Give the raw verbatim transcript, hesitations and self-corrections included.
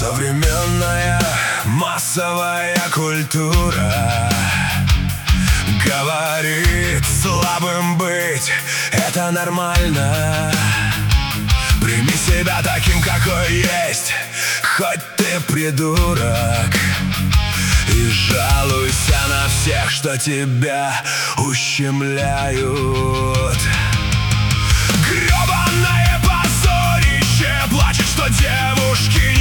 Современная массовая культура говорит, слабым быть — это нормально. Прими себя таким, какой есть, хоть ты придурок. И жалуйся на всех, что тебя ущемляют. Гребаное позорище плачет, что девушки